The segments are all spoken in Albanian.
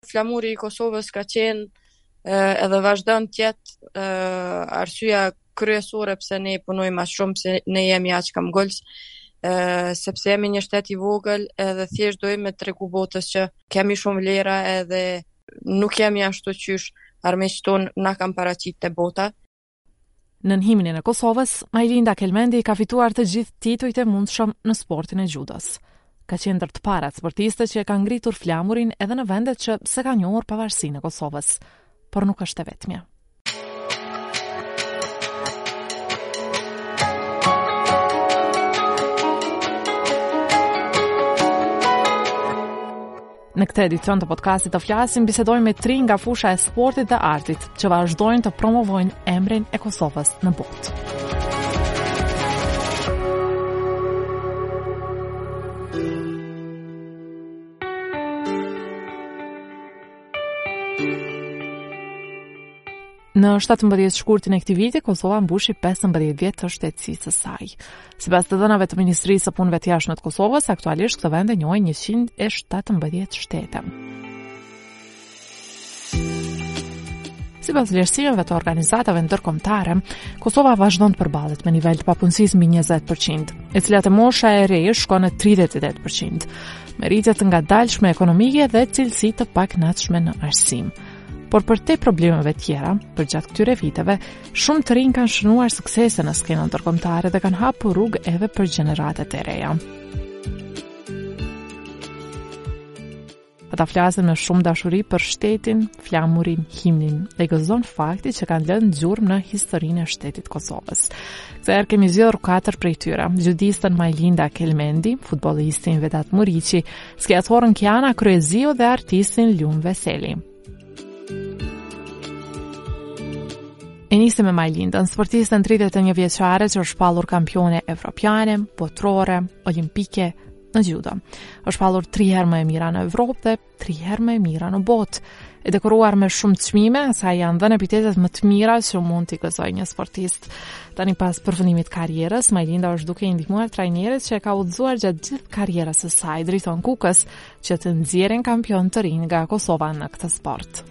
Flamuri i Kosovës ka qenë edhe vazhdon të jetë arsyeja kryesore pse ne punojmë më shumë, se ne jemi aq kamgulës, sepse jemi një shtet i vogël edhe thjesht dojmë me tregu botës që kemi shumë vlera edhe nuk jemi ashtu qysh armiqtë tonë na kanë paraqit te bota. Në himnin e Kosovës, Majlinda Kelmendi ka fituar të gjithë titujt e mundshëm në sportin e judos. Ka qenë ndër të parat sportiste që e kanë ngritur flamurin edhe në vendet që se ka njohur pavarësinë e Kosovës, por nuk është e vetmja. Në këtë edicion të podcastit të flasim, bisedojmë me 3 nga fusha e sportit dhe artit që vazhdojnë të promovojnë emrin e Kosovës në botë. Në 17 shkurtin e këtij viti, Kosova mbushi 15 vjet të shtetësisë së saj. Sipas të dhënave të Ministrisë së Punëve të Jashtme të Kosovës, aktualisht këtë vend e njohin 117 shtete. Sipas vlerësimeve të organizatave ndërkombëtare, Kosova vazhdon të përballet me nivel të papunësisë mbi 20%, e cila te mosha e re shkon në 38%, me rritje të ngadalshme ekonomike dhe cilësi të pakënaqshme në arsim. Por për te problemeve tjera, për gjatë këtyre viteve, shumë të rinj kanë shënuar suksese në skenën ndërkombëtare dhe kanë hapur rrugë edhe për gjeneratat e reja. Ata flasin me shumë dashuri për shtetin, flamurin, himnin dhe gëzon fakti që kanë lënë gjurmë në historinë e shtetit Kosovës. Këtë herë kemi zgjedhur 4 prej tyre: judistën Majlinda Kelmendi, futbollistin Vedat Muriqi, skiatorën Kiana Kryeziu dhe artistin Lum Veseli. E nisim me Majlindën, sportistën 31 vjeçare që është shpallur kampione evropiane, botërore, olimpike në judo. Është shpallur 3 herë më e mira në Evropë dhe 3 herë më e mira në botë. E dekoruar me shumë çmime, sa janë dhënë epitetet më të mira që mund t'i gëzojë një sportist. Tani pas përfundimit të karrierës, Majlinda është duke i ndihmuar trajnerët që e ka udhëzuar gjatë gjithë karrierës së saj drejton Kukës që të nxjerrin kampion të rinj nga Kosova në këtë sport.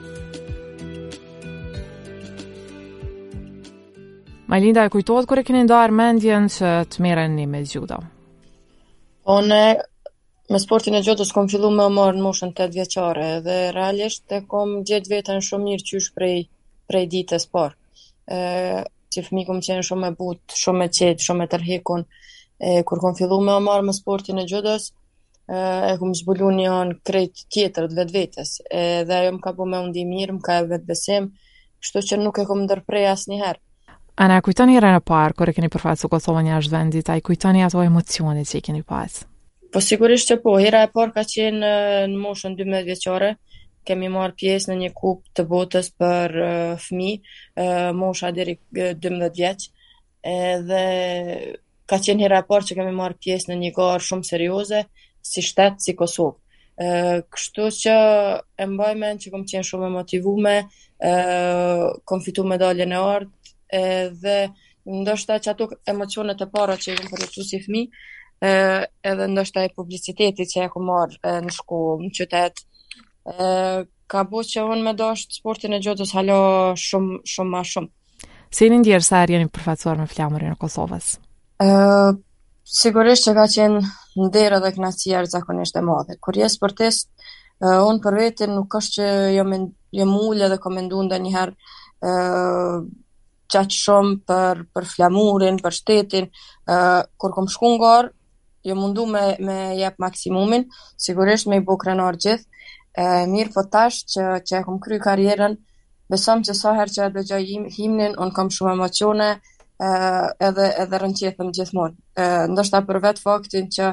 Majlinda, e kujtohet kur e keni ndarë mendjen që të merreni me judo? Unë me sportin e judos kom fillu me marrë në moshën 8 vjeçare dhe realisht e kom gjetë veten shumë mirë qysh prej ditës parë. Si fëmijë kom qenë shumë e butë, shumë e qetë, shumë e tërhekun. Kur kom fillu me marrë me sportin e judos, e kom zbulu një anë krejt tjetër të vetvetes. Dhe ajo më ka bu me u ndi mirë, më ka e vetbesim, kështu që nuk e kom ndërprej asnjëherë. A na kujtoni herën e parë kur e keni përfaqësuar Kosovën jashtë vendit, a i kujtoni ato emocione që i keni pas? Po sigurisht që po, hera e parë ka qenë në moshën 12 vjeçare, kemi marrë pjesë në një kupë të botës për fëmijë, mosha deri 12 vjeç, dhe ka qenë hera e parë që kemi marrë pjesë në një garë shumë serioze, si shtet, si Kosovë. Kështu që e mbaj mend që kom qenë shumë e motivume, kom fitu medaljen e ardhë, dhe ndoshta që ato emocionet e para që i kom përjetu si fëmijë, edhe ndoshta e publiciteti që e kom marrë në shkollë, në qytet, ka bu që unë me dasht sportin e judos hala shumë ma shumë. Si jeni ndjerë sa jeni përfaqësuar me flamurin e Kosovës? Sigurisht që ka qenë nder edhe kënaqësi jashtëzakonisht e madhe. Kur je sportist, unë për veten nuk është që jam ulë dhe kom menduar ndonjëherë qaq shumë për flamurin, për shtetin. Kur kom shku në garë, jo mundu me jep maksimumin, sigurisht me i bu krenar gjithë. Mirë po tash që e kom kry karrierën, besom që sa herë që e dëgjoj himnin, unë kam shumë emocione, edhe rënqethem gjithmonë. Ndoshta për vetë faktin që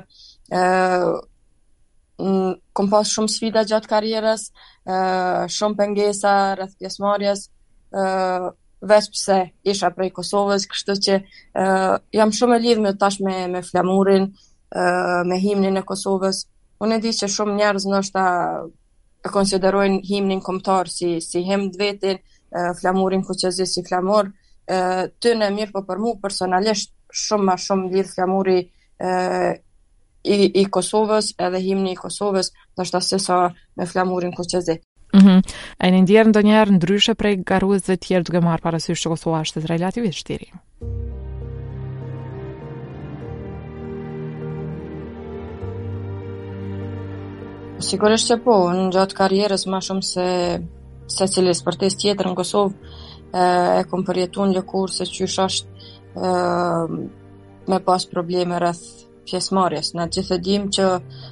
kom pas shumë sfida gjatë karrierës, shumë pengesa rreth pjesëmarrjes, veç pse isha prej Kosovës, kështu që jam shumë e lidhur tash me flamurin, me himnin e Kosovës. Unë e di që shumë njerëz ndoshta e konsiderojnë himnin kombëtar si himn të vetin, flamurin kuqezi si flamur. Ty në mirë, po për mu personalisht shumë ma shumë lidh flamuri i Kosovës edhe himni i Kosovës, ndoshta se sa me flamurin kuqezi. E një ndjerë ndonjëherë ndryshe prej garuesve tjerë duke marrë parasysh që Kosova është relativisht shtiri? Sigurisht që po, në gjatë karrierës ma shumë se cili sportist tjetër në Kosovë e kom përjetu në lëkurë se qysh është me pas probleme rreth pjesëmarrjes. Na gjithë e dim që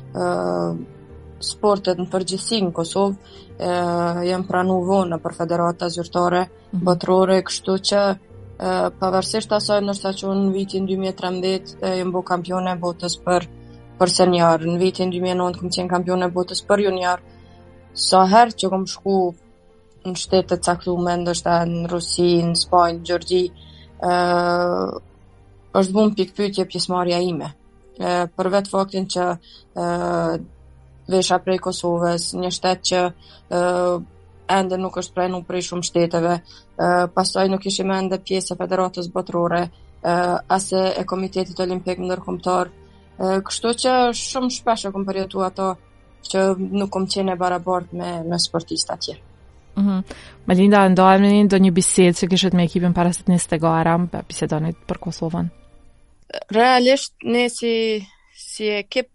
sportet në përgjithësi në Kosovë janë pranu vonë për federata zyrtare botërore, kështu që pavarësisht asaj ndoshta që në vitin 2013 jam bu kampione e botës për senior, në vitin 2009 kom qenë kampione e botës për junior. Sa herë që kom shku në shtete caktuar, ndoshta në Rusi, në Spanjë, në Gjergji, është bu në pikpyetje pjesëmarrja ime. Për vetë faktin që vesha prej Kosovës, një shtet që ende nuk është prenu prej shumë shteteve, pastaj nuk ishim ende pjesë e federatës botërore, ase e Komitetit Olimpik Ndërkombëtar. Kështu që shumë shpesh e kom përjetu ato që nuk kom qenë e barabartë me sportista tjerë. Melinda, ndojmë ndonjë bisedë që kishit me ekipin para se të nisë gara, bisedonit për Kosovën? Realisht, ne si ekip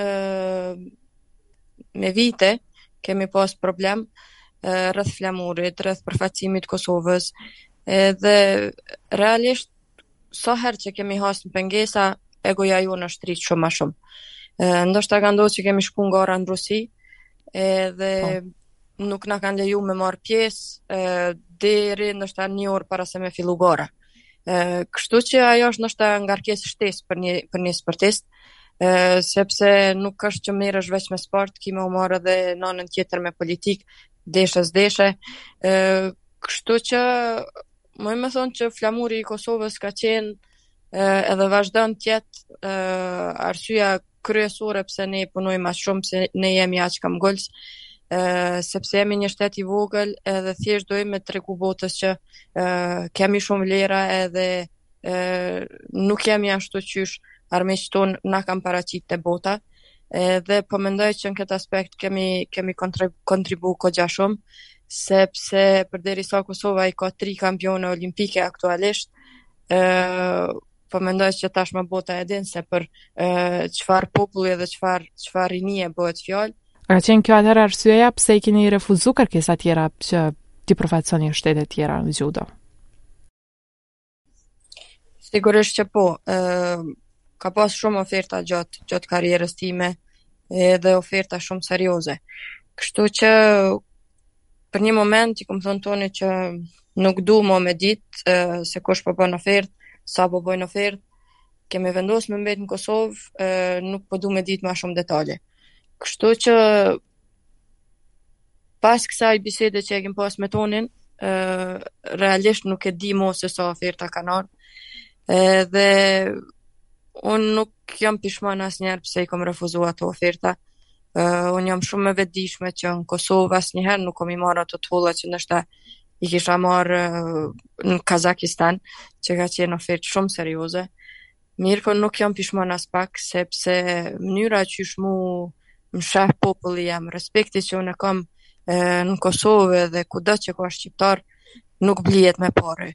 me vite kemi pas problem rreth flamurit, rreth përfaqësimit Kosovës, dhe realisht sa herë që kemi hasë në pengesa, egoja ju në shtrit shumë ma shumë. Ndoshta ka ndodhur që kemi shku në gara në Rusi, dhe nuk na kanë leju me marrë pjesë deri ndoshta një orë para se me fillu gara. Kështu që ajo është ndoshta ngarkesë shtesë për një sportist, sepse nuk është që merresh veç me sport, ki me u marrë edhe nënën tjetër me politik, deshe. Kështu që më thonë që flamuri i Kosovës ka qenë edhe vazhdon të jetë arsyeja kryesore pse ne punojmë më shumë, se ne jemi aq kam gols, sepse jemi një shtet i vogël edhe thjesht dojmë të tregu botës që kemi shumë vlera edhe nuk jemi ashtu qysh armiqtë tonë na kanë paraqit te bota, dhe po mendoj që në këtë aspekt kemi kontribu kogja shumë, sepse përderisa Kosova i ka 3 kampione olimpike aktualisht, po mendoj që tashmë bota e din se për çfarë populli dhe çfarë rinie bëhet fjalë. Ka qenë kjo atëherë arsyeja pse i keni refuzu kërkesa tjera që ti përfaqësoni shtete tjera në judo? Sigurisht që po. Ka pas shumë oferta gjatë karrierës time dhe oferta shumë serioze. Kështu që për një moment i kom thonë Toni që nuk du mo me ditë se kush po bën ofertë, sa po bojnë ofertë, kemi vendosur me mbet në Kosovë, nuk po du me ditë ma shumë detale. Kështu që pas kësaj bisede që e kem pas me Tonin, realisht nuk e di mo se sa oferta kanë ardhur, dhe unë nuk jam pishman asnjëherë pse i kom refuzuar ato oferta. Unë jam shumë e vetëdijshme që në Kosovë asnjëherë nuk kom i marrë ato të holla që ndoshta i kisha marrë në Kazakistan, që ka qenë ofertë shumë serioze. Mirë po nuk jam pishman as pak, sepse mënyra që ish mu më sheh populli jam, respekti që unë kam në Kosovë dhe kudo që ka shqiptar, nuk blihet me parë.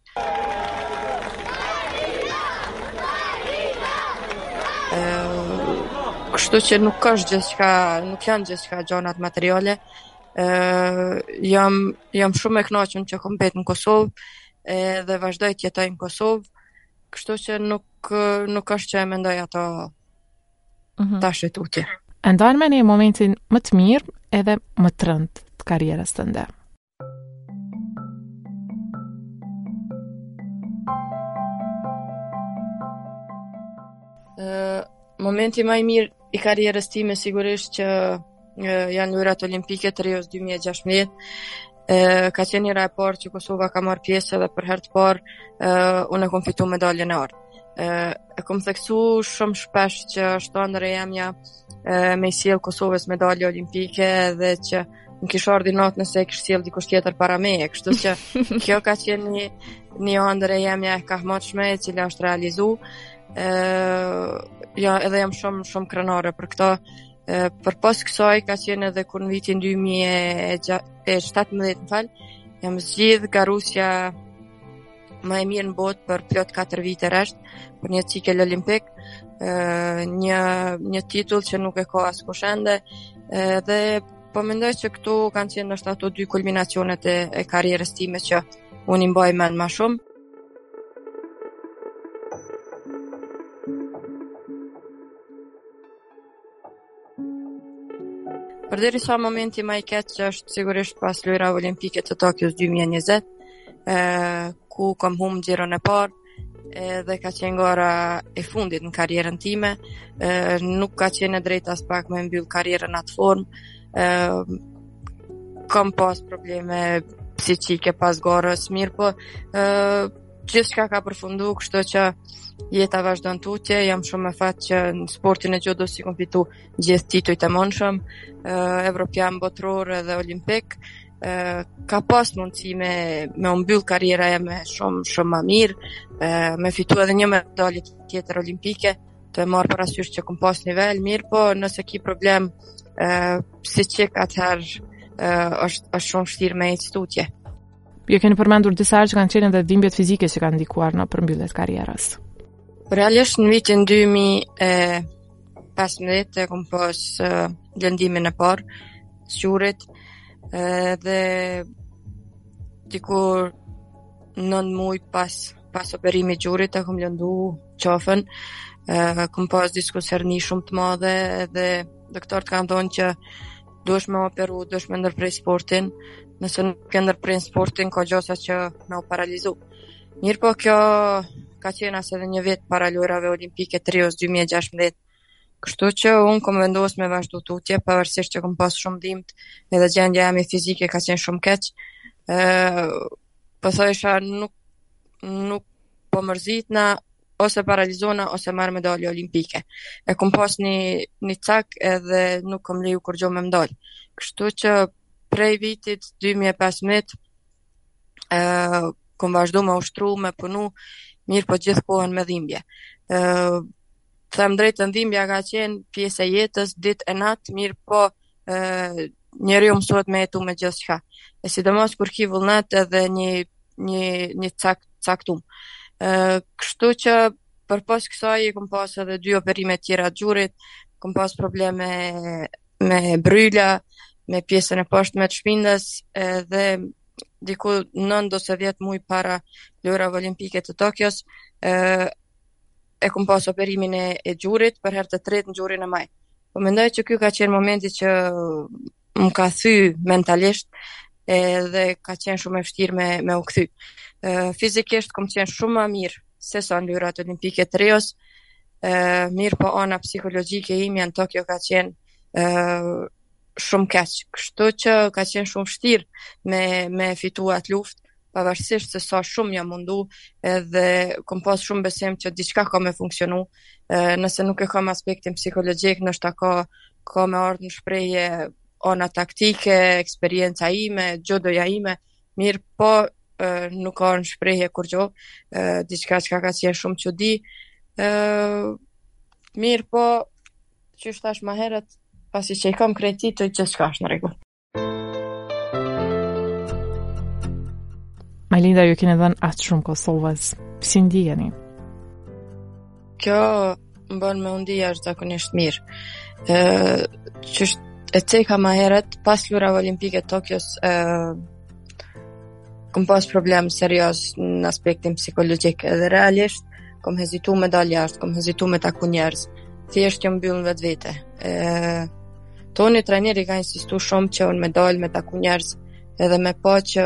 Kështu që nuk janë gjithçka gjanat materiale. Jam shumë e kënaqur që kom mbet në Kosovë dhe vazhdoj të jetoj në Kosovë, kështu që nuk është që e mendoj ato tash e tutje. E ndajnë me një momentin më të mirë edhe më të rënd të karrierës tënde. Momenti më i mirë i karrierës time sigurisht që janë lojrat olimpike të Rios 2016. Ka qenë njëra e parë që Kosova ka marrë pjesë dhe për herë të parë unë e kom fitu medaljen e orë. E kom theksu shumë shpesh që shtandër e jemja me i sjell Kosovës medalje olimpike dhe që më kish ardhi natë nëse e kish sjell dikush tjetër para meje, kështu që kjo ka qenë një ëndër e jemja e kahmatshme e cila është realizu. Ja, edhe jam shumë krenare për këto. Për pas kësaj ka qenë edhe kur në vitin 2017, më fal, jam zgjidh nga Rusja më e mirë në botë për plot 4 vite rresht, për një cikel olimpik, një titull që nuk e ka askush ende, dhe po mendoj që këtu kanë qenë ndoshta ato 2 kulminacionet e karrierës time që unë i mbaj mend më shumë. Përderisa momenti më i keq është sigurisht pas lojrave olimpike të Tokios 2020, ku kam humbur xhiron e parë, dhe ka qenë gara e fundit në karrierën time. Nuk ka qenë e drejtë as pak me mbyll karrierën atë formë. Kam pas probleme psiqike pas garës, mirë po gjithçka ka përfundu, kështu që jeta vazhdon tutje. Jam shumë e fat që në sportin e judos si kom fitu gjithë titujt e monshëm, evropian, botror dhe olimpik. Ka pas mundësi me mbyll karriera jeme shumë më mirë, me fitu edhe një medalje tjetër olimpike, të marrë parasysh që kom pas nivel mirë, po nëse ki problem psiqik atëherë është shumë vështirë me ecë tutje. Ju keni përmendur disa herë që kanë qenë edhe dhimbjet fizike që kanë ndikuar në përmbylljen e karrierës. Realisht në vitin 2015 kom pas lëndimin e parë shurit, dhe dikur 9 muaj pas operimit gjurit e kom lëndu qafën. Kom pas diskus herni shumë të madhe dhe doktorët kanë thonë që duhesh me operu, duhesh me ndërprej sportin. Nëse nuk e ndërprej sportin, ka gjosa që me o paralizu. Mirë po kjo ka qenë as edhe një vit para lojrave olimpike të Rios 2016. Kështu që unë kom vendos me vazhdu tutje, pavarësisht që kom pas shumë dhimbje, edhe gjendja jame fizike ka qenë shumë keq. Po thojsha nuk po mërzitna, ose paralizona, ose marrë medalje olimpike. E kom pas një cak edhe nuk kom leju kur gjo me mdal. Kështu që prej vitit 2015 kom vazhdu me ushtru, me punu, mirë po gjithë kohën me dhimbje. Them drejtën, dhimbja ka qenë pjesë e jetës, ditë e natë, mirë po njeriu mësohet me jetu me gjithçka. E sidomos kur ki vullnet edhe një caktum. Kështu që përpos kësaj kom pas edhe 2 operime tjera të gjurit, kom pas probleme me bryla, me pjesën e poshtme të shpindes, dhe diku 9 ose 10 muaj para lojrave olimpike të Tokios, e kom pas operimin e gjurit për herë të tretë në gjurin e maj. Po mendoj që ky ka qenë momenti që më ka thy mentalisht, dhe ka qenë shumë e vështirë me u kthy. Fizikisht kom qenë shumë më mirë se sa në lojrat olimpike të Rios, mirë po ana psikologjike ime në Tokyo ka qenë shumë keq. Kështu që ka qenë shumë vështirë me fitu atë luftë, pavarësisht se sa shumë jam mundu, edhe kom pas shumë besim që diçka ka me funksionu. Nëse nuk e kam aspektin psikologjik, nështë ka me ardhë në shprehje ana taktike, eksperienca ime, gjodoja ime, mirë po nuk ka në shprehje kur gjo, diçka që ka qenë shumë çudi. Mirë po, që thash më herët, pasi që i kam krejt të gjithçka është në rregull. Majlinda, ju keni dhënë aq shumë Kosovës. Si ndiheni? Kjo më bën me undi jashtëzakonisht mirë. Që e ceka më herët pas lojrave olimpike të Tokios, kom pas problem serioz në aspektin psikologjik, edhe realisht kom hezitu me dal jashtë, kom hezitu me taku njerëz. Thjesht jam mbyll në vetvete. Toni trajneri ka insistu shumë që unë me dal me taku njerëz, edhe me pa që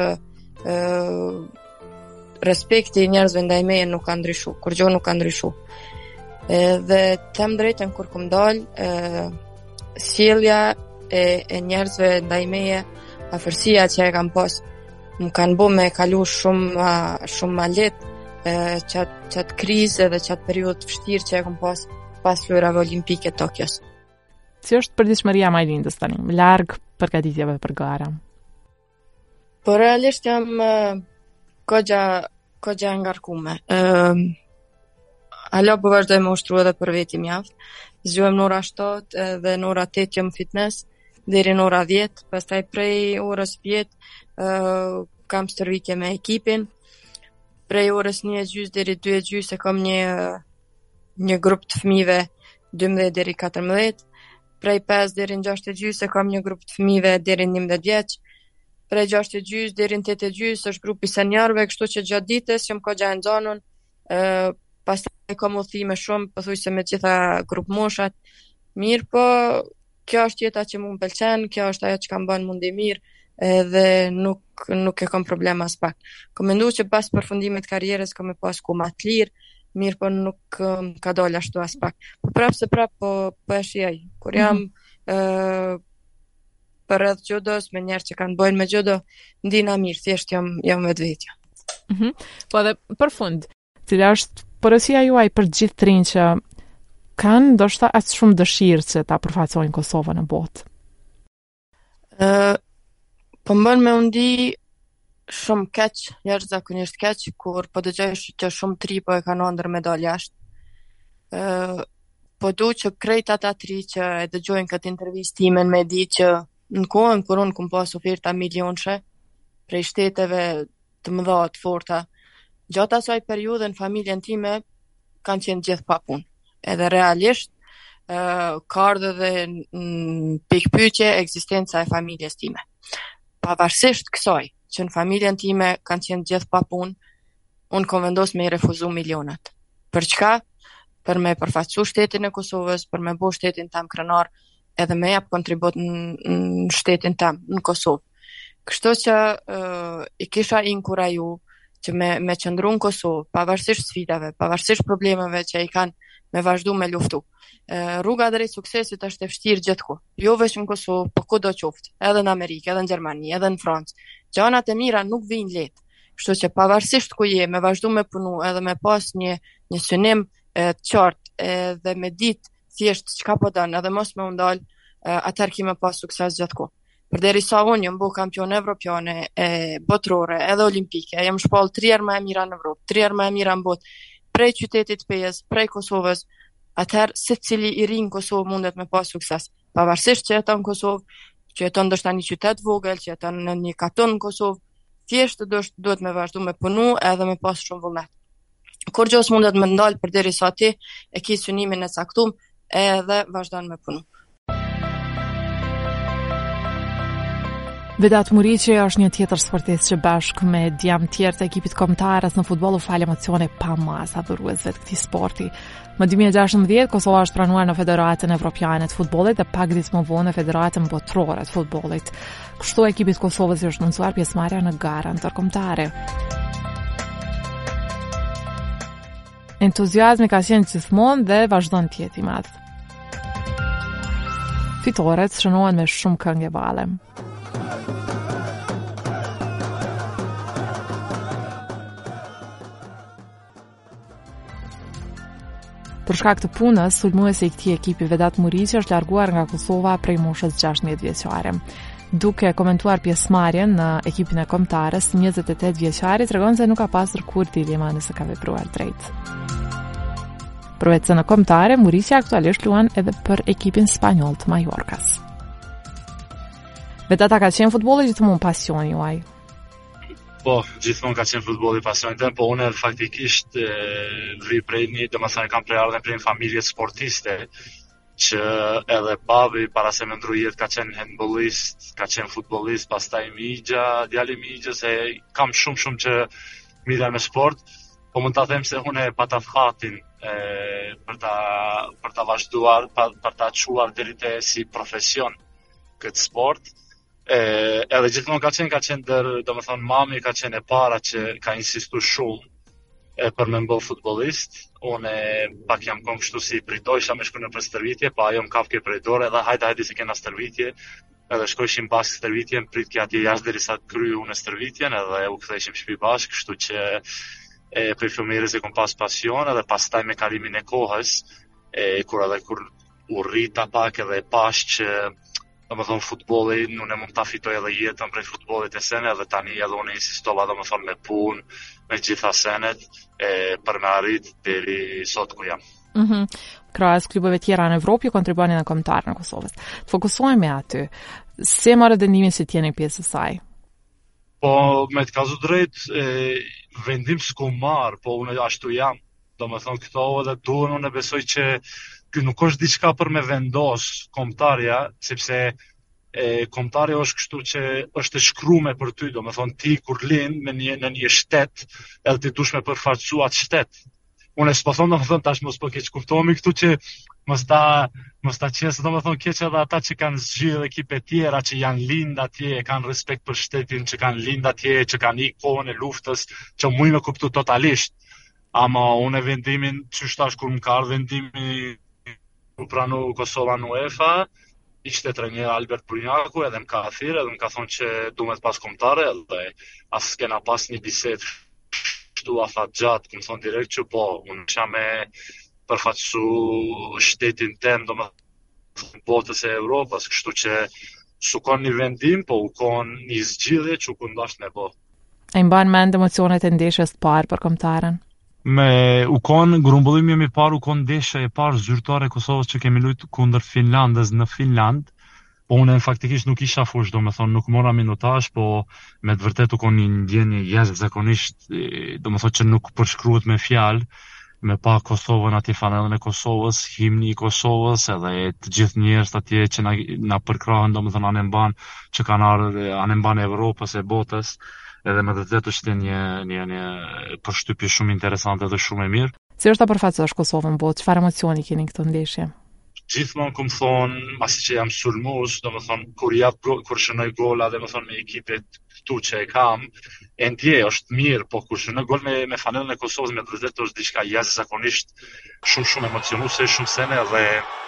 respekti i njerëzve ndaj meje nuk ka ndryshu, kur gjo nuk ka ndryshu. Dhe them drejtën, kur kom dal, sjellja e njerëzve ndaj meje, afërsia që e kam pas, më kanë bu me kalu shumë ma letë qatë krizë dhe qatë periudhë të vështirë që e kam pas lojrave olimpike Tokios. Si është përditshmëria Majlindës tani, larg përgatitjeve për gara? Po realisht jam kogja ngarkume. Alo po vazhdoj me ushtru edhe për veti mjaft. Zgjohem në ora 7 dhe në ora 8 jam fitness deri në ora 10, pastaj prej orës 10 kam stërvitje me ekipin. Prej orës 1:30 deri 2:30 e kam një grup të fëmijëve 12 deri 14. Prej 5 deri në 6:30 kam një grup të fëmijëve deri në 11 vjeç. Prej 6:30 deri në 8:30 është grupi seniorëve, kështu që gjatë ditës jam goxha e nxanun. Pastaj kam udhëtime shumë, pothuajse me gjitha grup moshat. Mirë, po kjo është jeta që më pëlqen, kjo është ajo që kam bën mundi mirë, edhe nuk e kam problem as pak. Kam menduar që pas përfundimit të karrierës kam me pas ku më të lirë, mirë po nuk ka dalë ashtu as pak. Po po e shijoj. Kur jam për rreth judos, me njerë që kanë bojnë me judo, ndina mirë, thjesht jam vetvetja. Po edhe për fund, cila është porosia juaj për gjithë të rinj që kanë ndoshta as shumë dëshirë që ta përfaqësojnë Kosovën në botë? Po mbën me undi shumë keq, jashtëzakonisht keq, kur po dëgjoj që shumë tri po e kanë ëndër me dal jashtë. Po du që krejt ata tri që e dëgjojnë këtë intervistimin me di që në kohën kur unë kum pas oferta milionshë prej shteteve të mëdha të forta, gjatë asaj periudhe në familjen time kanë qenë gjithë pa punë. Edhe realisht ka ardhur dhe në pikpyetje ekzistenca e familjes time. Pavarësisht kësaj që në familjen time kanë qenë gjithë pa punë, unë kam vendosur me i refuzu milionat. Për çka? Për me përfaqësu shtetin e Kosovës, për me bo shtetin tam krenar, edhe me jap kontribut në shtetin tam, në Kosovë. Kështu që i kisha inkuraju që me qëndru në Kosovë, pavarësisht sfidave, pavarësisht problemeve që i kanë me vazhdu me luftu. Rruga drejt suksesit është e vështirë gjithku. Jo vetëm në Kosovë, po kudo qoftë, edhe në Amerikë, edhe në Gjermani, edhe në Francë. Gjanat e mira nuk vijnë lehtë. Kështu që pavarësisht ku je, me vazhdu me punu, edhe me pas një synim të qartë, edhe me ditë thjesht çka po don, edhe mos me u ndal, atëherë kime pas sukses gjithku. Përderisa unë jam bu kampion evropiane, botërore, edhe olimpike, jam shpall 3 herë më e mira në Evropë, 3 herë më e mira në botë, prej qytetit Pejës, prej Kosovës, atëherë secili i ri në Kosovë mundet me pas sukses. Pavarësisht që jeton në Kosovë, që jeton ndoshta në një qytet vogël, që jeton në një katon në Kosovë, thjesht duhet me vazhdu me punu edhe me pas shumë vullnet. Kur gjos mundet me ndalë përderisa ti e ki synimin e caktuar edhe vazhdon me punu. Vedat Muriqi është një tjetër sportist që bashkë me djam tjerë të ekipit kombëtarës në futboll u fal emocione pa masa dhuruesve të këtij sporti. Më 2016 Kosova është pranuar në Federatën Evropiane të Futbollit dhe pak ditë më vonë në Federatën Botërore të Futbollit. Kështu ekipit Kosovës i është mundsuar pjesëmarrja në garën ndërkombëtare. Entuziazmi ka qenë gjithmonë dhe vazhdon të jetë i madh. Fitoret shënohen me shumë këngë valle. Për shkak të punës, sulmuesi i këtij ekipi Vedat Muriqi është larguar nga Kosova prej moshës 16 vjeçare. Duke komentuar pjesëmarrjen në ekipin e kombëtarës, 28 vjeçari tregon se nuk ka pasur kur dilema nëse ka vepruar drejt. Përveç se në kombëtare, Muriqi aktualisht luan edhe për ekipin spanjoll të Majorkas. Vedata ka qenë futbolli gjithmonë pasion juaj. Po, gjithmonë ka qenë futbolli pasionin tim, po unë faktikisht vi prej kam ardhur prej një familje sportiste, që edhe babi para se me ndru jetë ka qenë handballist, ka qenë futbollist, pastaj migja, djali migjës, kam shumë që mirë me sport, po mund ta them se unë pata fatin për ta vazhduar, për ta çuar deri te si profesion këtë sport. Edhe gjithmonë ka qenë domethënë mami ka qenë e para që ka insistuar shumë për me mbë futbollist. Unë pak jam kom kështu si pritojsha me shku në për stërvitje, pa ajo më kafke prej dore edhe hajde se kena stërvitje, edhe shkojshim bashkë stërvitjen, prit kja atje jashtë derisa të kryu unë stërvitjen edhe u kthejshim shtëpi bashkë, kështu që për fëmijës e kom pas pasion edhe pastaj me kalimin e kohës, kur u rrita pak edhe pash që domethënë futbolli unë mund ta fitoj edhe jetën prej futbollit e sene edhe tani edhe unë insistova domethënë me punë, me gjitha senet për me arrit deri sot ku jam. Krahas klubeve tjera në Evropë, ju kontribuani në kombëtarën e Kosovës. Të fokusohemi aty. Si marrë dënimin se t'jeni pjesë e saj? Po, me të kazu drejt, vendim s'ku marë, po unë ashtu jam. Domethënë këto edhe duhen unë besoj që ky nuk është diçka për me vendos kombëtarja, sepse kombëtarja është kështu që është e shkruar për ty, domethënë ti kur lind në një shtet, edhe ti dush me përfaqësu atë shtet. Unë s'po them domethënë tash mos po keq kuptohemi këtu që mos ta qesë domethënë keq edhe ata që kanë zgjidhur ekipe tjera që janë lind atje, kanë respekt për shtetin, që kanë lind atje, që kanë ikë kohën e luftës, që muj me kuptu totalisht. Ama unë vendimin çështë tash kur më ka ardhur vendimi u pranu Kosova në UEFA, ishte trajner Albert Brynjaku edhe më ka thirrë edhe më ka thonë që duhet pas kombëtare dhe as kena pas një bisedë kështu afat gjatë, më thonë direkt që po, unë isha me përfaqësu shtetin tem, domethënë botës e Evropës, kështu që su kon një vendim, po u kon një zgjidhje që u kundash me bo. E mban mend emocionet e ndeshjes të parë për kombëtarën? U kon grumbullimi i parë, u kon ndeshja e parë zyrtare e Kosovës që kemi luajtur kundër Finlandës në Finland. Po unë faktikisht nuk isha fush, domethënë nuk mora minutazh, po me të vërtetë u kon një ndjenjë jashtëzakonisht, domethënë që nuk përshkruhet me fjalë, me pa Kosovën atje, fanellën e Kosovës, himni i Kosovës, edhe të gjithë njerëzit atje që na përkrahen, domethënë anë mban që kanë ardhur anë mban e Evropës e botës, edhe me të vërtetë është një përshtypje shumë interesante dhe shumë e mirë. Si është ta përfaqësosh Kosovën botë? Çfarë emocioni keni këtë ndeshje? Gjithmonë kum thonë, pasi që jam sulmues, domethënë kur shënoj gola, domethënë me ekipet këtu që e kam, e ndjej është mirë, po kur shënoj gol me fanellën e Kosovës me vërtetë është diçka jashtëzakonisht shumë emocionuese, shumë sene dhe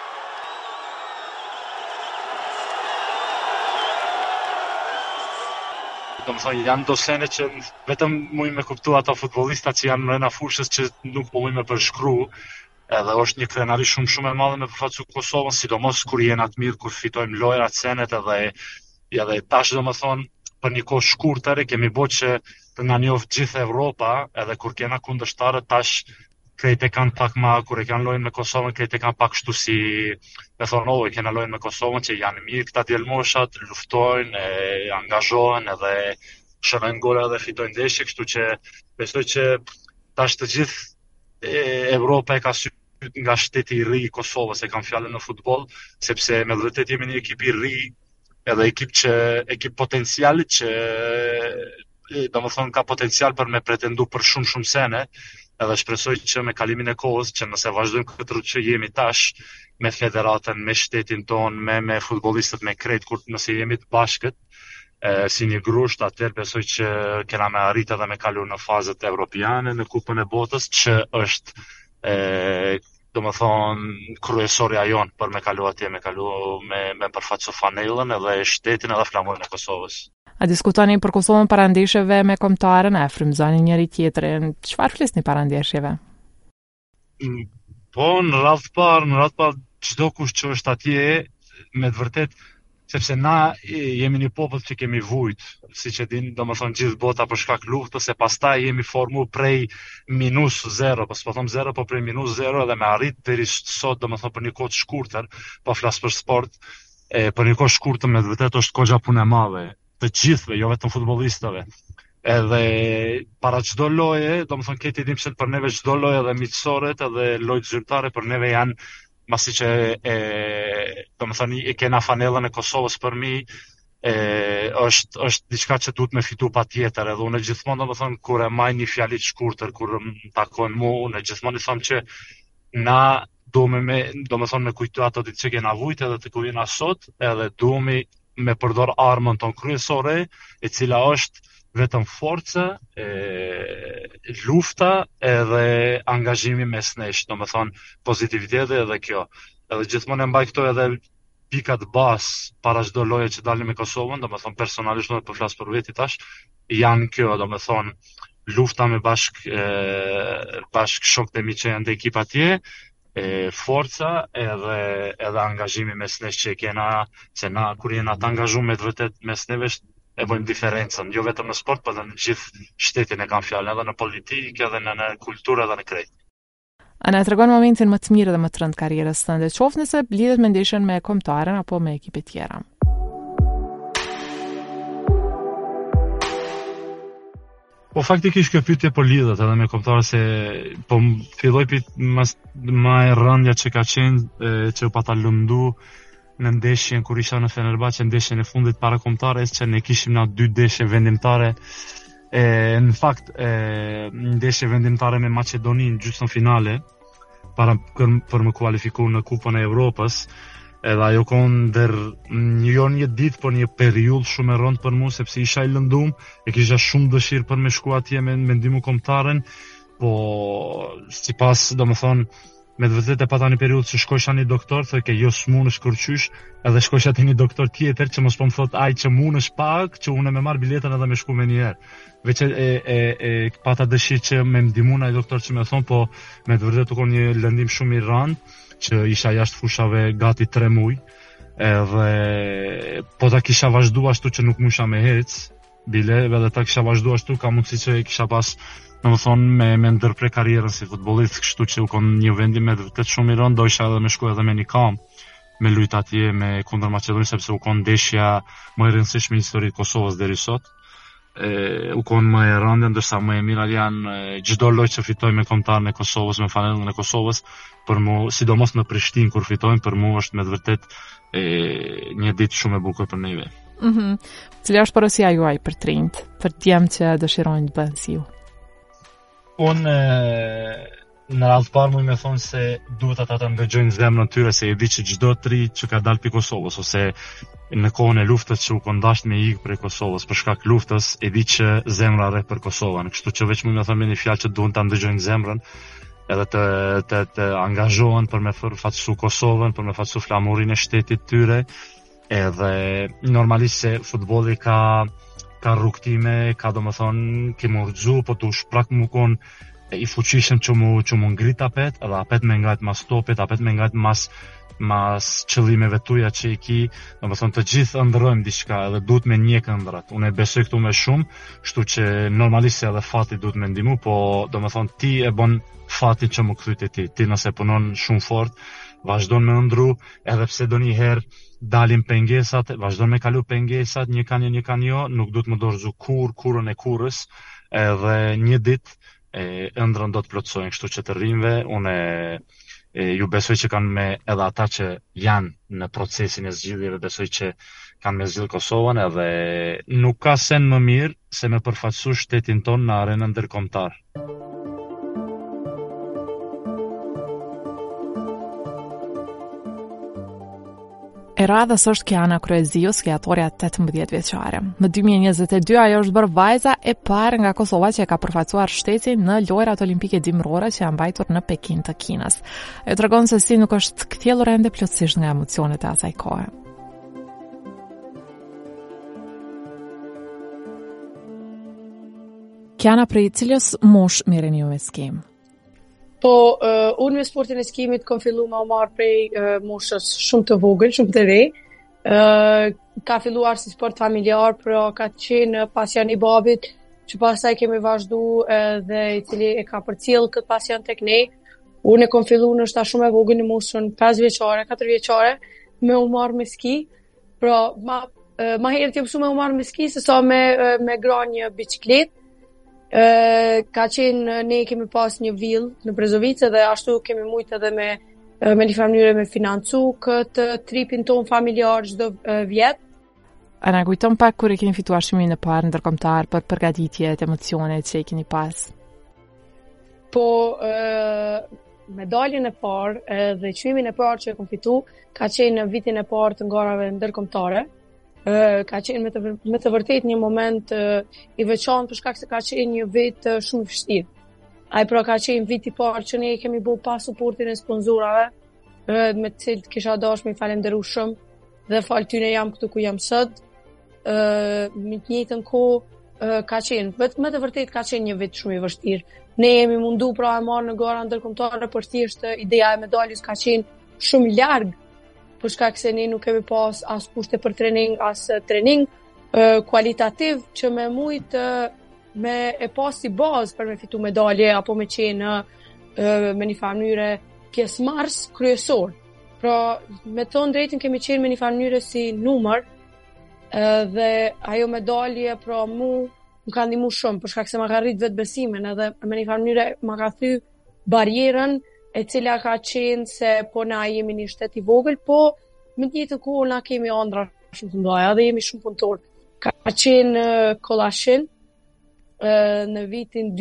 domethënë janë do sene që vetëm muj me kuptu ato futbollistat që janë në fushës që nuk po muj me përshkru. Edhe është një krenari shumë e madhe me përfaqësu Kosovën, sidomos kur jena të mirë, kur fitojmë lojrat, senet edhe tash domethënë për një kohë shkurtër kemi bërë që të na njoh gjithë Evropa, edhe kur kena kundërshtarët tash krejt e kanë pak ma, kur e kanë lojnë me Kosovën, krejt e kanë pak kështu si me thonë, kena lojnë me Kosovën që janë mirë këta djelmoshat, luftojnë, angazhohen edhe shërojnë gola dhe fitojnë ndeshje, kështu që besoj që tash të gjithë Evropa e ka nga shteti i ri i Kosovës, e kam fjalën në futboll, sepse me vërtet jemi një ekip i ri, edhe ekip potencial që domethënë ka potencial për me pretendu për shumë sene, edhe shpresoj që me kalimin e kohës, që nëse vazhdojmë këtë rrugë që jemi tash, me federatën, me shtetin ton, me futbollistët, me krejt, kur nëse jemi të bashkët, si një grusht, atëherë besoj që kena me arrit edhe me kalu në fazët evropiane, në kupën e botës, që është domethënë kryesorja jon për me kalu atje, me përfaqësu fanellën edhe shtetin edhe flamurin e Kosovës. A diskutoni për Kosovën para ndeshjeve me kombëtarën, a frymëzoni njëri tjetrin? Çfarë flisni para ndeshjeve? Po, në radhë parë çdo kush që është atje, me të vërtetë, sepse na jemi një popull që kemi vujt, siç e dini, domethënë gjithë bota për shkak luftës, e pastaj jemi formu prej -0, po them 0, po prej -0 edhe me arrit deri sot, domethënë për një kohë të shkurtër, po flas për sport, për një kohë shkurtër me vërtet është goxha punë e madhe, të gjithëve, jo vetëm futbollistëve. Edhe para çdo loje, domethënë këtë dimë se për neve çdo lojë edhe miqësoret edhe lojë zyrtare për neve janë masi që domethënë e kena fanellën e Kosovës për mi, është diçka që duhet me fitu patjetër, edhe unë gjithmonë domethënë kur e maj një fjali të shkurtër, kur më takojnë mua, unë gjithmonë i them që na domethënë me kujtu ato ditë që kena vujt edhe të ku jena sot, edhe duhemi me përdor armën tonë kryesore, e cila është vetëm forca, lufta edhe angazhimi mes nesh, domethënë pozitiviteti edhe kjo. Edhe gjithmonë e mbaj këto edhe pikat bazë para çdo loje që dalim me Kosovën, domethënë personalisht nuk po flas për veti tash, janë kjo, domethënë lufta me bashk shokët e mi që janë të ekip atje, forca edhe angazhimi mes nesh që kena, se na kur jena të angazhuar me të vërtet mes neve e bëjmë diferencën, jo vetëm në sport, por edhe në gjithë shtetin e kam fjalën, edhe në politikë, edhe në kulturë, edhe në krejt. A na tregon momentin më të mirë dhe më të rënd karrierës tënde, qoftë nëse lidhet me ndeshjen me kombëtaren apo me ekipe tjera? Po faktikisht kjo pyetje po lidhet edhe me kombëtarë, se po filloi më e rëndja që ka qenë që u pata lëndu në ndeshjen kur isha në Fenerbahçe, ndeshjen e fundit para kombëtares, që ne kishim na 2 ndeshje vendimtare. Në fakt, ndeshje vendimtare me Maqedoninë gjysmë finale për më kualifiku në Kupën e Evropës. Edhe ajo konë një ditë, por një periudhë shumë e rëndë për mu, sepse isha i lëndum, e kisha shumë dëshirë për me shku atje me ndimu kombëtaren, po sipas, domethënë, me të vërtetë e pata një periudhë që shkojsha një doktor, thoj ke jo s'munësh kërqysh, edhe shkojsha te një doktor tjetër që mos po më thot aj që munësh pak, që unë me marr biletën edhe me shku me njerë. Veç e pata dëshirë që me ndihmun ai doktor që me thon, po me të vërtetë u konë një lëndim shumë i rëndë, që isha jashtë fushave gati 3 muaj, edhe po ta kisha vazhdu ashtu që nuk musha me hec bile, edhe ta kisha vazhdu ashtu, ka mundësi që kisha pas, në më thonë, me ndërpre karrierën si futbolist, kështu që u konë një vendim me vërtet shumë i rëndë, do isha edhe me shku edhe me një kamp, me lujt atje me kundër Maqedonisë, sepse u konë ndeshja më e rëndësishme në historitë Kosovës deri sot. U konë më e rëndë, ndërsa më e mirë janë çdo lojë që fitoj me kombëtarën e Kosovës, me fanellën e Kosovës, për mu, sidomos në Prishtinë kur fitojmë, për mu është me të vërtet një ditë shumë e bukur për neve. Cila është porosia juaj për trinjt, për djemt që dëshirojnë të bëhen si ju? Unë në radhë parë mu me thonë se duhet ata të ndëgjojnë zemrën tyre, se e di që çdo tri që ka dalë pi Kosovës, ose në kohën e luftës që u kondasht me ikë prej Kosovës për shkak luftës, e di që zemra rre për Kosovën. Kështu që veç mu me thonë me një fjalë që duhet të ndëgjojnë zemrën, edhe të angazhohen për me fatësu Kosovën, për me fatësu flamurin e shtetit tyre, edhe normalisht se futbolli ka rrugtime, ka do më thonë, ke më rëgzu, po të shprak më konë i fuqishëm që mu ngrit apet, edhe apet me ngajt mas topit, apet me ngajt mas qëllimeve tuja që i ki, do më thonë të gjithë ëndrojmë diçka, edhe duhet me njek ëndrat. Unë e besoj këtu me shumë, shtu që normalisht edhe fati duhet me ndimu, po do më thonë ti e bon fati që mu këthyt e ti nëse punon shumë fort, vazhdon me ëndru, edhe pse do një herë dalim pengesat, vazhdon me kalu pengesat, një kanë jo, nuk duhet më dorëzu kurën e kurës, edhe një ditë ëndrën do të plotësojnë, kështu që të rrimve, unë ju besoj që kanë me edhe ata që janë në procesin e zgjidhjeve, besoj që kanë me zgjidhë Kosovën, edhe nuk ka sen më mirë se me përfaqësu shtetin ton në arenën ndërkombëtar. E radhës është Kiana Kryeziu, skiatorja 18 vjeçare. Në 2022 ajo është bërë vajza e parë nga Kosova që ka përfaqësuar shtetin në lojrat olimpike dimrore që janë mbajtur në Pekin të Kinës. Ajo tregon se si nuk është kthjellur ende plotësisht nga emocionet e asaj kohe. Kiana, prej cilës mosh merreni ju me skim? Po, unë me sportin e skimit kom fillu me u marrë prej moshës shumë të vogël, shumë të re. Ka filluar si sport familjar, pero ka qenë pasion i babit, që pastaj kemi vazhdu dhe i cili e ka përcjell këtë pasion tek ne. Unë e kom fillu në shta shumë e vogël në moshën 5 vjeçare, 4 vjeçare, me u marrë me ski. Pra, ma herë t'jom shumë me u marrë me ski, se sa me gra një biciklet. Ka qenë, ne kemi pas një vill në Brezovice dhe ashtu kemi mujtë edhe me një familje me financu këtë tripin ton familjar çdo vjet. A na kujton pak kur e keni fituar çmimin e parë ndërkombëtar për përgatitjet, emocionet që i keni pas? Po, medaljen e parë dhe çmimin e parë që e kom fitu ka qenë në vitin e parë të ngarave ndërkombëtare. Ka qenë me të vërtet një moment i veçantë për shkak se ka qenë një vit shumë i vështirë. Ai pra ka qenë viti i parë që ne kemi bërë pas suportin e sponsorave, me të cilët kisha dashur me falenderu shumë dhe fal tyne jam këtu ku jam sot. Me të njëjtën kohë ka qenë, me të vërtet ka qenë një vit shumë i vështirë. Ne jemi mundu pra e marrë në gara ndërkombëtare, për thjesht ideja e medaljes ka qenë shumë larg, për shkak se ne nuk kemi pas as kushte për trening, as trening kualitativ që me mujt me e pas si bazë për me fitu medalje apo me qenë me një farë mënyre pjesëmarrës kryesor. Pra, me thonë drejtën kemi qenë me një farë mënyre si numër, dhe ajo medalje pra më ka ndihmu shumë për shkak se ma ka rrit vetë besimin edhe me një farë mënyre ma ka thy barierën e cila ka qenë se po na jemi një shtet i vogël, po me të njëjtën kohë na kemi ëndra shumë të mëdha dhe jemi shumë punëtor. Ka qenë Kollashin në vitin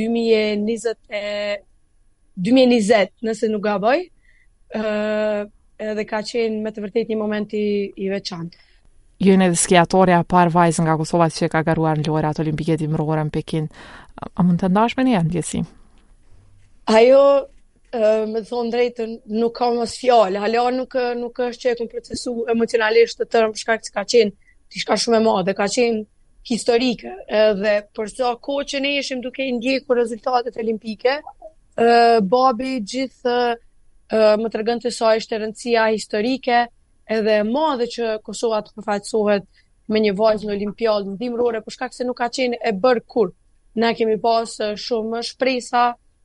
2020, nëse nuk gaboj, edhe ka qenë me të vërtet një moment i veçantë. Ju jeni edhe skiatorja e parë vajzë nga Kosova që ka garuar në lojrat olimpike dimrore në Pekin. A mund të ndash me një ndjesi? Ajo, me thonë drejtën, nuk ka mos fjalë. Hala nuk është që e kom procesu emocionalisht të tërë për shkak se ka qenë diçka shumë e madhe, ka qenë historike. Dhe për sa kohë që ne ishim duke i ndjekur rezultatet olimpike, babi gjithë më tregonte sa ishte rëndësia historike edhe madhe që Kosova të përfaqësohet me një vajzë në olimpiadën dimrore, për shkak se nuk ka qenë e bërë kur. Ne kemi pas shumë shpresa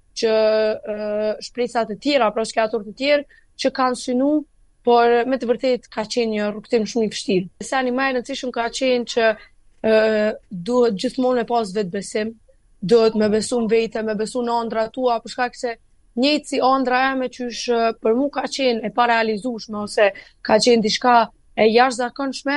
të tjera, pra skiatorë të tjerë që kanë synu, por me të vërtet ka qenë një rrugtim shumë i vështirë. Sa një më e rëndësishëm ka qenë që duhet gjithmonë me pas vetbesim, duhet me besu në vete, me besu në ëndrat tua, për shkak se njëjtë si ëndra eme qysh për mu ka qenë e parealizueshme ose ka qenë diçka e jashtëzakonshme,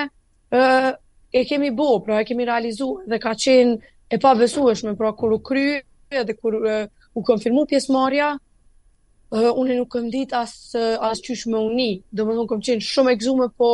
e kemi pra e kemi realizuar dhe ka qenë e pabesueshme, pra kur u kry dhe kur u konfirmu pjesëmarrja, unë nuk kam ditë as qysh me uni. Domethënë kam qenë shumë e gëzuar, po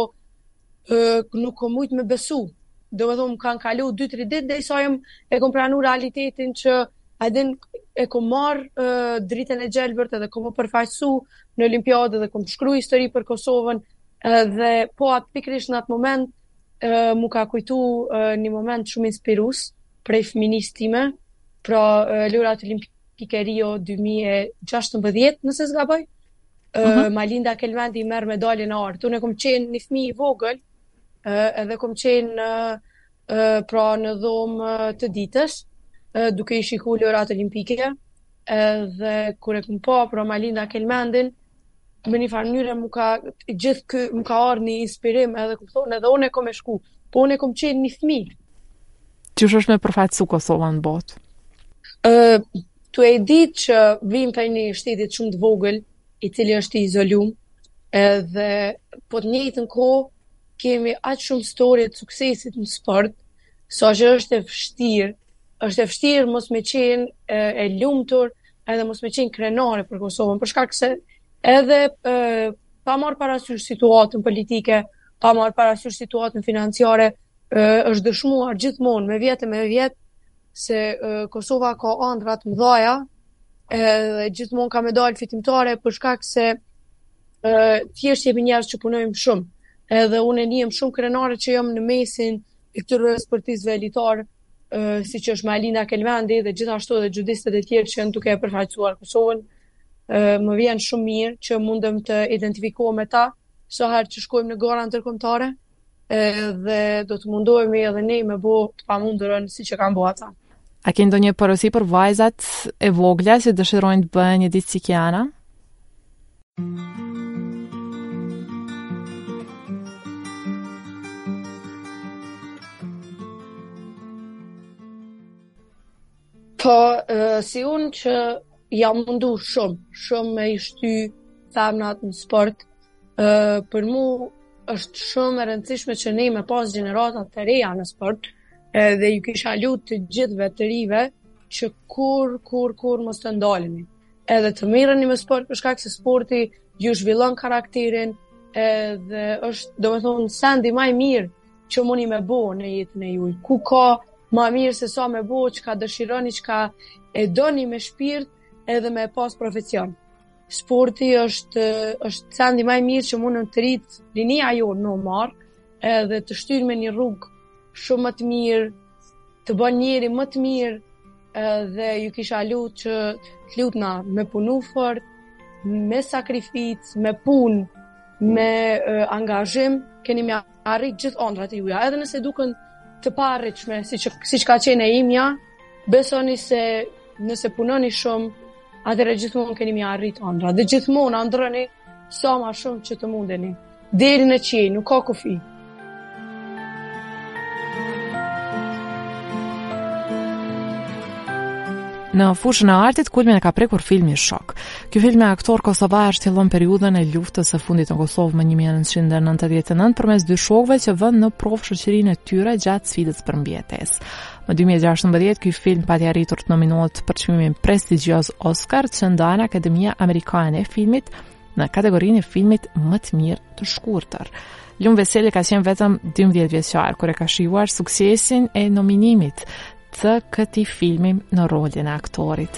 nuk kam mujt me besu. Domethënë më kanë kalu 2-3 ditë derisa e kom pranu realitetin që e kom marrë dritën e gjelbërt edhe kom përfaqësu në olimpiadë dhe kom shkruar histori për Kosovën dhe po atë pikërisht në atë moment mu ka kujtu një moment shumë inspirues prej fëminisë time, pra lojrat olimpike Rio 2016, nëse s'gaboj. Malinda Kelmendi merr medaljen e artë. Unë kom qenë një fëmijë i vogël, edhe kom qenë pra në dhomë të ditës, duke i shikuar lojrat olimpike, dhe kur e kom pa pra Malinda Kelmendin, me një farë mënyre më ka ardhur një inspirim edhe kom thonë edhe unë kom e shku, po unë kom qenë një fëmijë. Qysh është me përfaqësu Kosovën në botë? Tu e di që vim për një shtetit shumë të vogël, i cili është i izolum, edhe po të njëjtën kohë kemi aq shumë storie të suksesit në sport, sa që është e vështirë mos me qenë e lumtur, edhe mos me qenë krenare për Kosovën, për shkak se edhe pa marrë parasysh situatën politike, pa marrë parasysh situatën financiare, është dëshmuar gjithmonë me vjet se Kosova ka ëndra të mëdha, edhe gjithmonë ka medalë fitimtare për shkak se thjesht jemi njerëz që punojmë shumë. Edhe unë jam shumë krenare që jam në mesin e këtyre sportistëve elitar, siç është Malinda Kelmendi dhe gjithashtu edhe judistët e tjerë që janë duke përfaqësuar Kosovën. Më vjen shumë mirë që mundem të identifikohem me ta sa herë që shkojmë në gara ndërkombëtare, dhe do të mundohemi edhe ne me bo të pamundurën siç e kanë bo ata. A ke ndonjë porosi për vajzat e vogla që dëshirojnë të bëjnë një ditë si Kiana? Po, si unë që jam mundu shumë me i shty femnat në sport, për mu është shumë e rëndësishme që ne me pas gjeneratat të reja në sport, dhe ju kisha lutë të gjithve të rive që kur mos të ndalemi. Edhe të mirëni me sport, për shkak se sporti ju zhvillon karakterin, dhe është, do me thonë, sendi maj mirë që muni me bo në jetën e juj. Ku ka ma mirë se sa me bo që ka dëshironi, që ka e doni me shpirt edhe me pas profesion. Sporti është sendi maj mirë që mundëm të rritë rinia jonë në marë edhe të shtyrë me një rrugë shumë më të mirë të bën njëri më të mirë, dhe ju kisha lutë që të lutna me punu fort, me sakrificë, me punë, me angazhim, keni me arrit gjithë ëndrat e juaja, edhe nëse duken të paarritshme, siç ka qenë e imja, besoni se nëse punoni shumë, atëherë gjithmonë keni me arrit ëndrat, dhe gjithmonë ëndrroni sa më shumë që të mundeni, deri në qiell, nuk ka kufi. Në fushën e artit, kulmin e ka prekur filmi Shok. Ky film me aktor kosovar fillon periudhën e luftës së fundit në Kosovë më 1999 përmes dy shokëve që vënë në provë shoqërinë e tyre gjatë sfidës për mbjetesë. Në 2016 ky film pati arritur të nominohet për çmimin prestigjioz Oscar që ndan Akademia Amerikane e Filmit në kategorinë e filmit më të mirë të shkurtër. Lum Veseli ka qenë vetëm 12 vjeçar kur e ka shijuar suksesin e nominimit të këtij filmi në rolin e aktorit.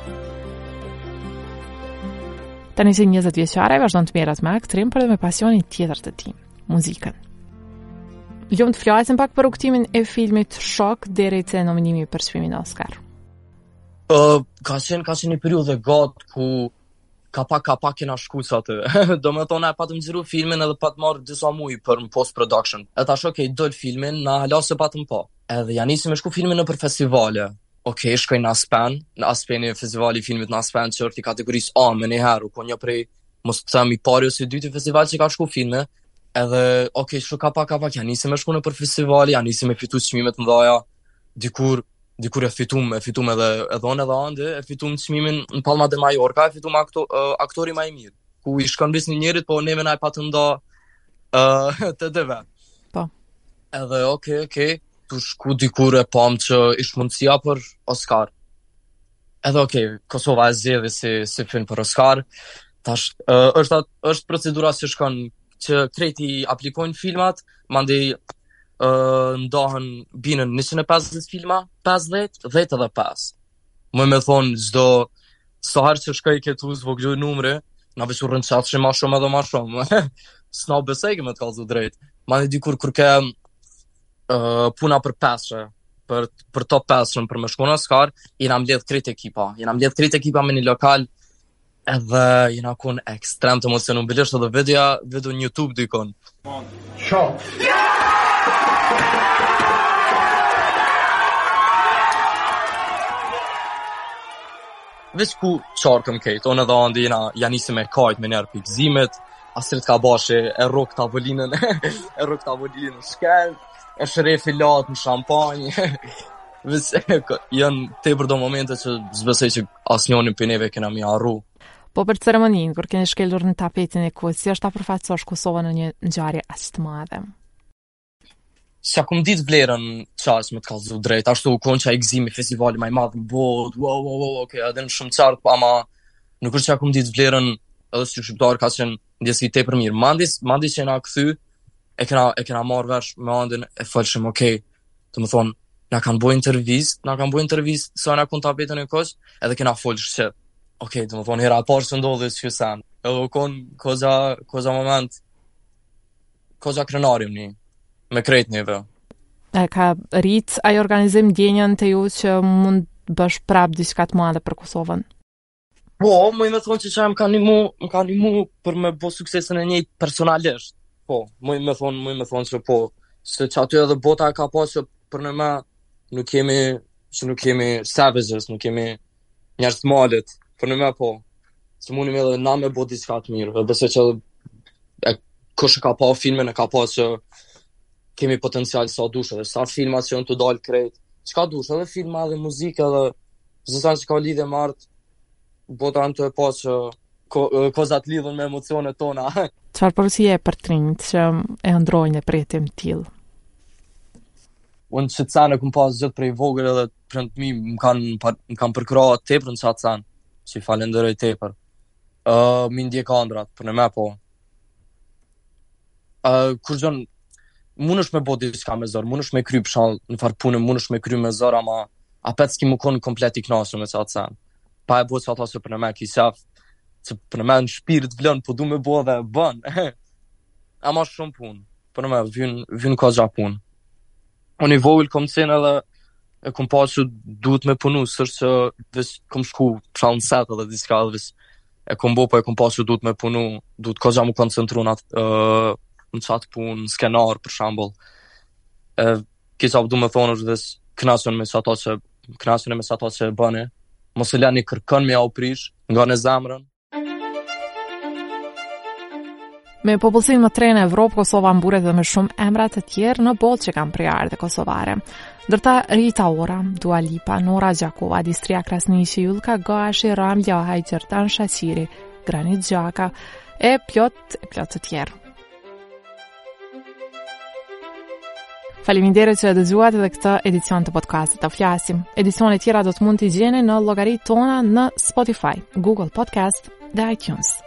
Tani që 20 vjeçare vazhdon të merret me aktrim, por edhe me pasionin tjetër të tij, muzikën. Lum të flasim pak për rrugtimin e filmit Shok deri te nominimi për çmimin Oscar. Ka qenë një periudhë gjatë ku ka pak kena shkusa atë. Do me thonë, pa të nxjerru filmin edhe pa të marrë disa muj për në post-production. E tash dol filmin, na hala se pa të më pa. Edhe ja nisim me shku filmin në për festivale. Shkoj në Aspen e festivali i filmit në Aspen, që është i kategorisë A me njëherë, ku një prej, mos të them i pari ose i dyti festival që ka shku filme. Edhe, shku ka pak, ja nisim me shku në për festivali, ja nisim me fitu çmimet mëdhaja, dikur e fitum edhe onë edhe ande, e fitum çmimin në Palma de Mallorca, e fitum aktori më i mirë, ku i shkon bis një njerit, po neve na e patë nda të dëve. Po. Edhe tu shku dikur e pam që ishtë mundësia për Oscar. Edhe Kosova e zgjedhi si film për Oscar. Tash është procedura që shkon që kreti aplikojnë filmat, mandej ndahen binën 150 filma, 50, 10 edhe 5. Më me thonë, sa herë që shkoj këtu zvoglu numre, na veç u rënçat që ma shumë edhe ma shumë. S'na besej me të kalzu drejt. Ma në dikur kur ke puna për peshe, për top 5 për me shku në Oscar, jena mbledh krejt ekipa me një lokal, edhe jena kun ekstrem të emocionu. Bilisht edhe video në YouTube dikon. Shok! Veç ku qarkëm kejtë, onë edhe andi ja nisi me kajt me njerë për gzimet, asrit ka bashe e rok tavolinën, shkel, e shrefi latë në shampanjë. Janë tepër do momente që zbesej që asnjoni për neve kena mi arru. Po për ceremoninë, kur keni shkelur në tapetin e kohës, si është ta përfaqësosh Kosovën në një ngjarje aq të madhe? S'ja kum ditë vlerën qas me të kallzu drejt, ashtu kon që ai gzimi festivali më i madh në botë, wow, edhe në shumë qartë, ama nuk është që ja kum ditë vlerën edhe si shqiptar ka qenë ndjesi tepër mirë. Mandi që na kthy, e kena marrë vesh me andën e folshëm, të më thonë, na kanë bëj intervistë sa na kon tapetën e kohës, edhe kena folsh që të më thonë, hera parë së ndodhë që sen, edhe kon koza moment, koza krenarim një, me krejt njëve. E ka rrit ai organizim ndjenjën të ju që mund bësh prap diçka të madhe për Kosovën? Po, më me thonë që më ka nimu për me bo suksesin e njëjtë personalisht. Po, më me thonë që po, se që aty edhe bota ka po që për në me nuk kemi savages, nuk kemi njerës të malit, për në me po, që mundi me edhe na me bo diçka të mirë, dhe besoj që kush ka po filmin e ka po që kemi potencial sa dush, edhe sa filma që janë të dalë krejt, çka dush, edhe filma, edhe muzikë, edhe zësan që ka lidhe me art, bota në të e pas që kozat lidhën me emocionet tona. Çfarë përësie e për trinjt që e ndrojnë e pretim t'il? Unë që të sanë e këm pas gjithë prej vogër edhe për në më kanë përkra tepër në qatë sanë, që i falenderoj tepër. Mi ndje kandrat, për në me po. Kur gjën, mund është me bo diçka me zor, mund është me kry pëshall në farë punë, mund është me kry me zor, ama apet s'ki mu konë komplet i knasur me qatë sen. Pa e bo që ata që për në me kisaf, që për në me në shpirit vlën, po du me bo dhe bën. Ama shumë punë, për në me vynë ka gja punë. Unë i vogël kom qenë edhe e kom pa që duhet me punu, s'është që veç kom shku në set edhe diçka edhe veç e kom bo, po e kom pa që duhet me punu, duhet ka gja mu koncentru në qatë punë, në skenar, për shambull. Kisa du me thonë është veç knasën me qata që bëni, mos e lani kërkën me ja u prish, nga në zemrën. Me popullsinë më tre në Evropë, Kosova mburet dhe me shumë emra të tjerë në botë që kanë prerë dhe kosovare. Ndërta Rita Ora, Dua Lipa, Nora Gjakova, Distria Krasniqi, Julka Gashi, Ram Ljahaj, Gjertan Shaqiri, Granit Gjaka e plot të tjerë. Faleminderit që e dëgjuat edhe këtë edicion të podcastit të flasim. Edicionet tjera do të mund t'i gjeni në llogaritë tona në Spotify, Google Podcast dhe iTunes.